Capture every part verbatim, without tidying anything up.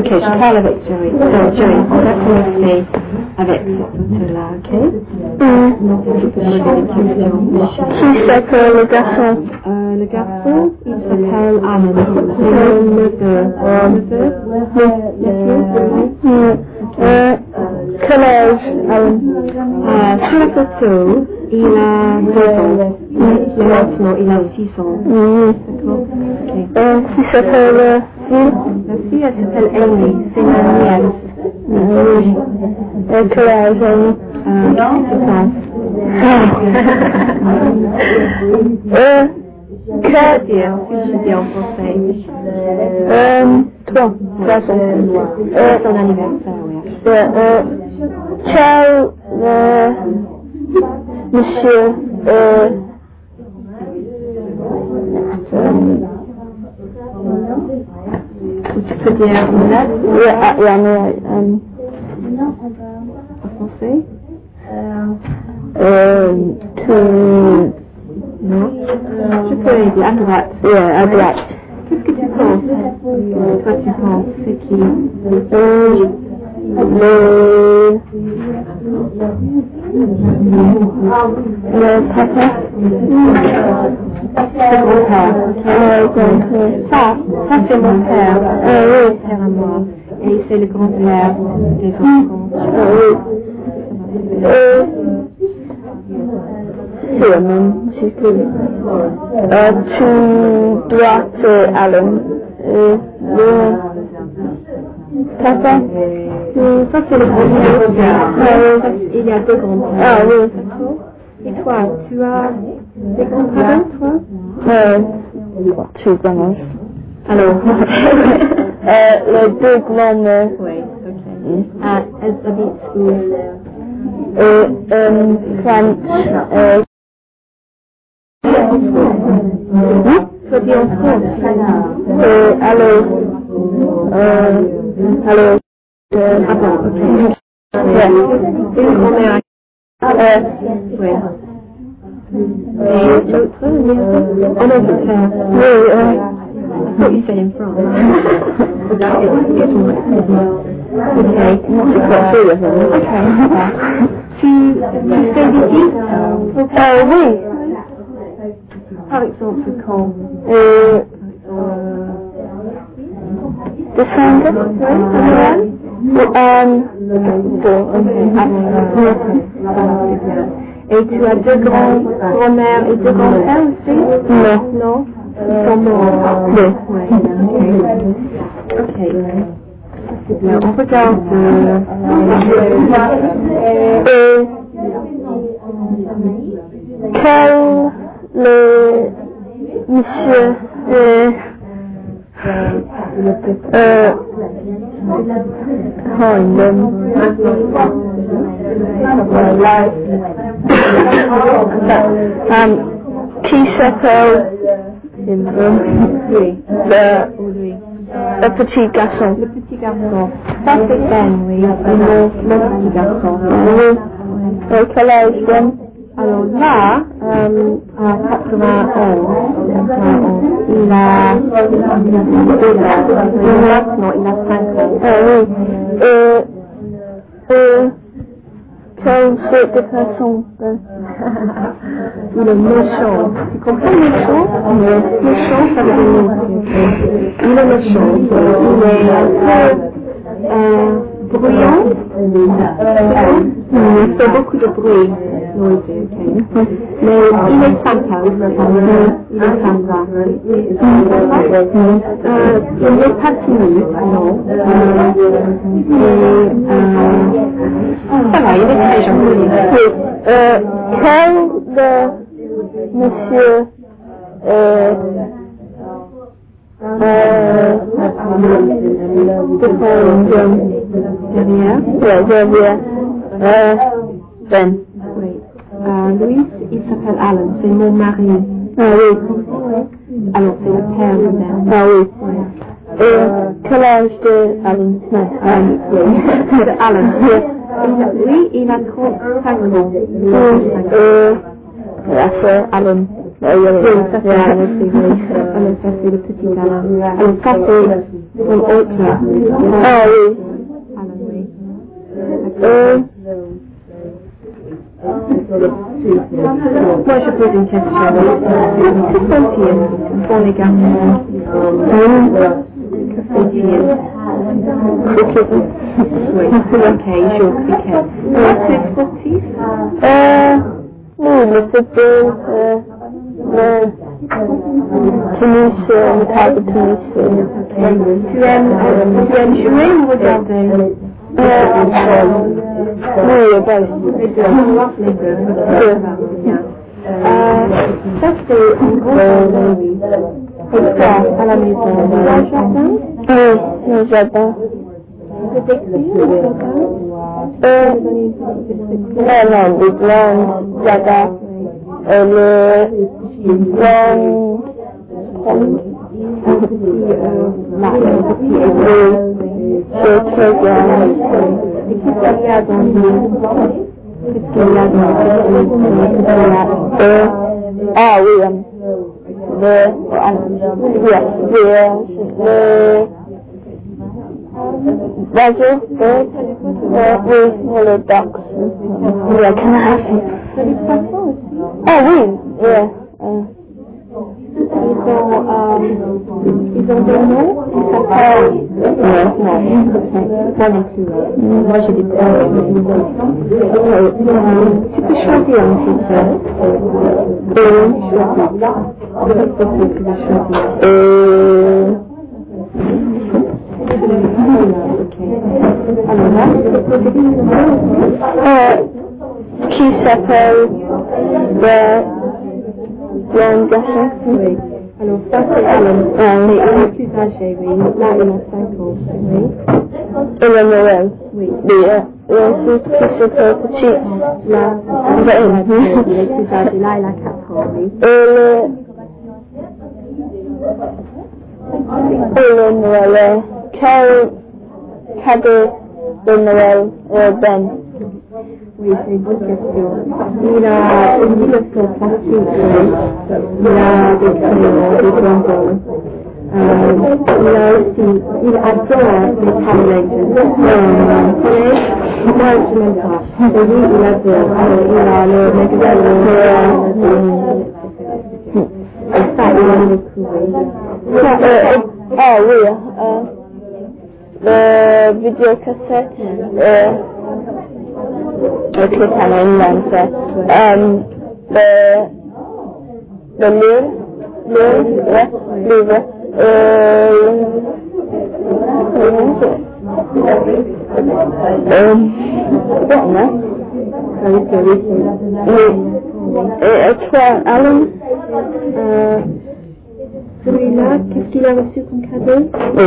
Ok, je parle avec Joey. Euh, Joey, on va commencer avec ce photo-là, ok? Mm. Tu peux poser des questions. Qui s'appelle le garçon? Euh, le garçon, il s'appelle Alan. C'est le neveu. Neveu? Mm. Euh, quel âge, Alan? Euh, sur la photo, il a deux ans. Et maintenant, il a six ans. Mm. D'accord? Ok. Euh, qui s'appelle la fille? La fille, elle s'appelle Amy. C'est ma nièce. Mm. Euh, quel âge, Amy? Euh, qu'est-ce que tu penses? Euh, Je quel... veux dire, si je dis en français. Euh, trois. Trois ans. Euh, ton anniversaire, oui. Euh, euh, quel, euh, monsieur, euh, euh, Ou tu peux dire Moulette yeah, yeah, mais, um, en français? euh, tu, Non. Je peux aider à droite. yeah, à droite. Qu'est-ce que tu penses? Toi, tu penses, c'est qui? Euh, le, le papa. C'est grand-père. Euh, grand-père. Ça, ça c'est mon père. Euh, oui. Mon père à moi. Et c'est le grand-père des enfants. Euh, oui. Euh, c'est le même, c'est que, euh, tu dois te Alan, euh, le papa. Euh, Ça c'est le grand-père. Ah oui. Il y a deux grands-pères. Ah oui. Et toi, tu as des grands-parents, toi? Euh, tu commences. Alors. euh, les deux grands-mères. Oui, ok. Ah, elles habitent où? Et, euh, quand, euh, Oui, toi tu es en France. euh, allô, euh, allô, euh, Ah bon, ok. yeah. Une grand-mère. Euh, Oui. Et l'autre, en Angleterre. oui, euh, I thought you said in France. Ok. c'est pas fait, là, Ok. Tu, tu fais visite? Euh, oui, Par exemple, quand? euh, décembre, oui, euh, bon, Et tu as deux grands, grand-mères et deux grands-pères aussi? non, Non? Ils sont morts? non. Oui. Ok. C'est bien. On regarde. Euh, Et quel le monsieur euh, euh, Harlem um, qui s'appelle oui. le, Oui. le petit garçon. Le petit garçon. Ça c'est Ben, oui. Le, le petit garçon. Oui. Euh, quel âge Ben? Alors là, euh, à quatre-vingt-onze, quatre-vingt-onze, il a deux ans. Maintenant, il a cinq ans. Ah oui. Et, et quelle sorte de personne Ben? Il est méchant. Tu comprends méchant? Oui. Méchant, ça veut dire méchant. Il est méchant. Il est un peu euh, bruyant. Il fait beaucoup de bruit. Oui, okay. Mais il est sympa aussi. Il est sympa. Euh, il n'est pas timide, non. Euh, et, euh, ça va, il est très gentil. Oui. Euh, quel de monsieur euh, euh, de Derrière. ouais, derrière euh, Ben. Oui. Euh, Louis, il s'appelle Alan, c'est mon mari. Ah oui. Alors, c'est le père de Ben. Ah oui. Oui. Et quel âge de Alan? Non, Um, oui. de Alan. Lui, il a trente-cinq ans. Et la sœur Alan. Euh, il y a Oui, ça c'est la notice, oui. Alors ça c'est le petit Alain. Alors ça c'est son autre. Ah oui. Alain, oui. Euh, Moi je pose une question. Que font-ils pour les garçons? Que font-ils? cricket. Oui, ok, ils jouent au cricket. C'est sportif? Euh, oui, le football, euh, le tennis, euh, le table de tennis. Euh, Tu aimes, euh, tu aimes jouer ou regarder? euh, oui, bah, Les deux. Les deux. Bien. Euh, ça c'est un grand jardin. Et toi, à la maison, tu as un jardin? oui, le jardin. Tu peux décrire le jardin? Euh, non, non, des grands jardins. Euh, le grand, Un petit, euh, là, un petit étang. oui, c'est très grand. Et qu'est-ce qu'il y a dans le Qu'est-ce qu'il y a dans le Euh, ah oui, um, le, um, yeah, yeah, le, Roger, bird, uh, oui, le ducks, yeah, can I have some? C'est des poissons aussi. Ah oui, yeah, uh, Ils ont, euh, ils ont des noms? Ils s'appellent? yeah, Non. Moi non plus. Moi j'ai des poissons. Tu peux choisir un petit peu. euh, Choisis. Tu peux choisir. euh, Ok. Alors là, euh, qui s'appelle le Long Garçon? oui. Alors ça c'est Alan. Ah, Mais il est plus âgé, oui. Là il a cinq ans. Oui. et le Noël. Oui. Et, euh, et ensuite, qui s'appelle Petit. Là, il est plus âgé. Là il a quatre ans, oui. Et le, et le Noël. Quel cadeau de Noël euh, Ben? Oui, c'est une bonne question. Il a une dimension plastique, il a des crayons, des bonbons. Euh, il a aussi, il adore les Power Rangers. Euh, moi, je n'aime pas. Et lui, il adore. Alors, il a le magasin, et ça, il aime beaucoup, oui. Ça, euh, euh, ah oui, euh, le vidéocassette, euh, ok, ça m'a une langue, ça. Euh, le, le livre, livre, ouais, livre, euh, comment c'est? Euh, bon, non? Oui, c'est oui, Oui. Et, et toi, Alan? Euh, celui-là, qu'est-ce qu'il a reçu comme cadeau? Oui, oui.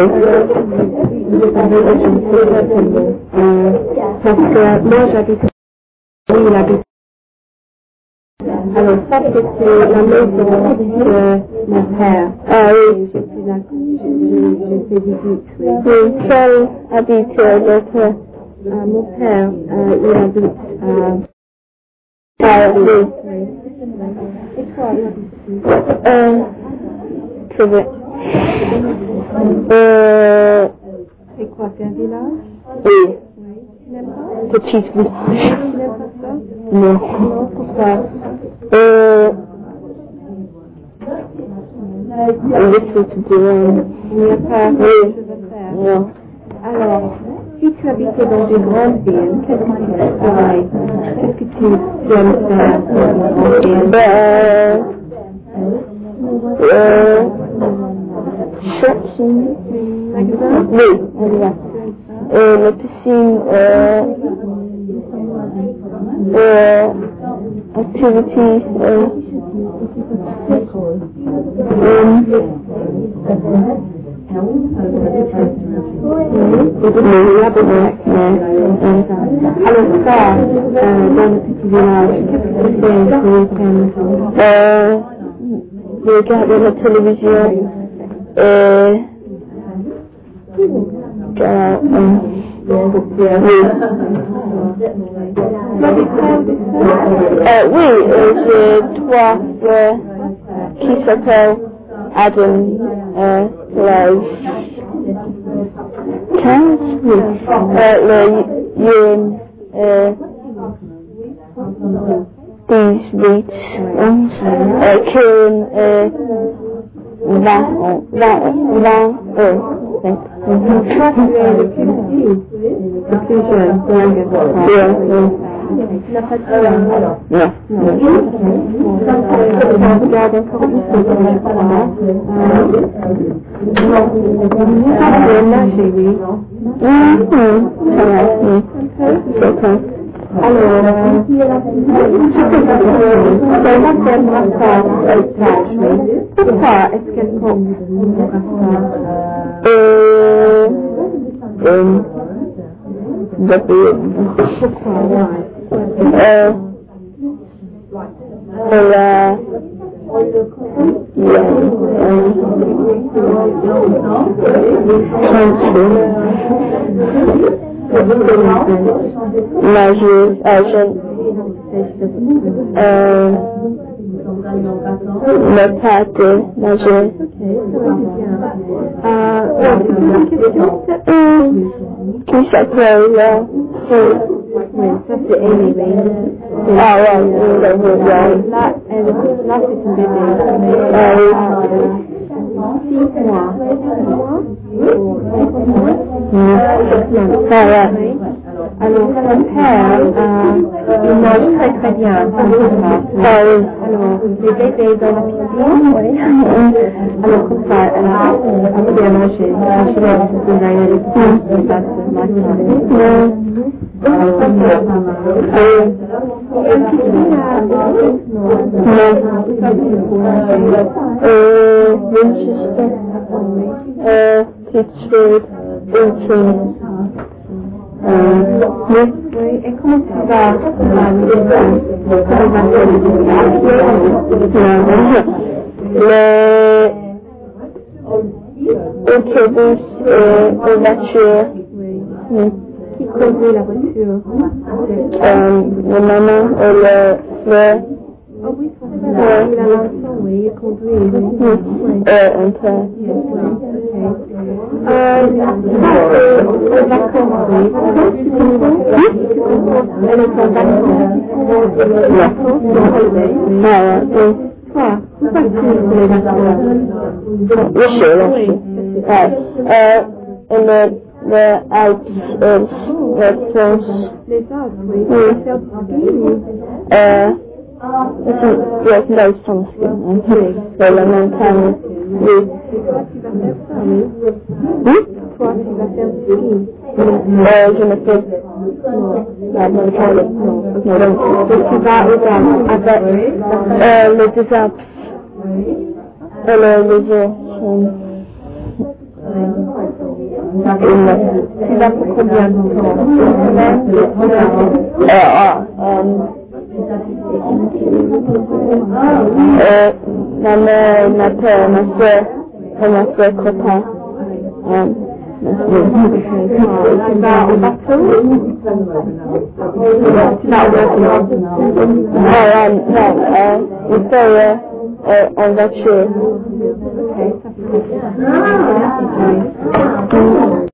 Euh, parce que moi j'habite, oui, il habite. Alors ça c'était la maison de mon père. Ah oui. Je suis là, je, je, je fais visite, oui. Oui, quel habite votre... Euh, mon père, euh, il habite, euh, Ah oui. oui. Et toi, il habite ici? Euh, très bien. Euh, C'est quoi, c'est un village? oui. Oui. Tu n'aimes pas? Petit village. Tu n'aimes pas ça? Non. Non, pourquoi? Euh, little to do. Il n'y a pas Oui. de chose à faire. Non. Alors, si tu habitais dans une grande ville, qu'est-ce que tu ferais? Qu'est-ce que tu, tu aimes faire dans une grande ville? Ben, euh, shopping. Magasin? Oui, exact. Euh, la piscine, euh, euh, activities, euh, Alors ça, euh, dans le petit village, qu'est-ce que tu fais ce week-end? euh, je regarde la télévision et, euh, oui. Tu as des frères ou des sœurs? Euh, oui, euh, j'ai trois frères. qui s'appelle Adam euh, Love. quinze, oui. Euh, le Youn, euh, dix-huit, onze, euh, Kieran, euh, vingt, vingt, vingt, euh, vingt. Toi, tu es le plus petit, le plus jeune, Bien, oui. tu n'as pas de soeur? Non. On regarde encore une fois dans le croix. Tu es nager, oui. Mhm, ça va, oui. C'est ça. Alors, c'est laquelle race elle cache, oui. Pourquoi est-ce qu'elle porte Euh, euh, depuis, pourquoi? euh, elle a, yeah, euh, nageuse, euh, jeune, euh, le pâté, nageuse. Euh, ouais, c'est une question. Euh, qui s'appelle, euh, euh, Oui, ça c'est Amy, oui. ah ouais, oui, là, oui, ouais. Là, elle, là c'est une bébé. Ah oui. Six mois. Mm. Ah ouais. Oui. Alors, son père, euh, il mange très très bien. Ah oui. Alors, les bébés dans la piscine, oui. Alors, comme ça, elle a un peu bien mangé. Je vais vous dire, elle est petite, ça se mange. Euh, Winchester, euh, Pittsburgh, Wilton, euh, oui. Oui, et comment tu vas à l'école? Comment va-t-elle? Le autobus et la voiture. Oui. Oui. Qui conduit la voiture? Euh, la maman et le frère. Oh oui, son frère, il a l'enfant, oui, il conduit, oui. Oui. Euh, un peu. Euh, ça, c'est aux vacances, oui. Elle est en vacances. Vacances, oui. Ah, oui. Toi, où vas-tu pour les vacances? Le chez, Oui, le Ouais. Euh, et le, le Alps, euh, le France. les Alpes, oui. Oui. Tu vas faire du ski, oui. Euh, c'est, ouais, c'est là où sont ski. C'est la montagne. Oui. Et toi, tu vas faire ça, oui. Oui? Toi, tu vas faire du ski. Euh, je me fais, Non. la montagne. Non. Non. Donc, tu vas aux Alpes avec, Euh, les deux Alpes. Et le, les autres sont, tu vas pour combien de temps? Une semaine, deux semaines? euh, ah, euh, euh, ma mère, ma père, ma soeur, et ma soeur copain. Euh, Tu vas au bateau? Tu vas au bateau? ah, euh, non, euh, il fait, euh, euh, en voiture. Ok, ça fait.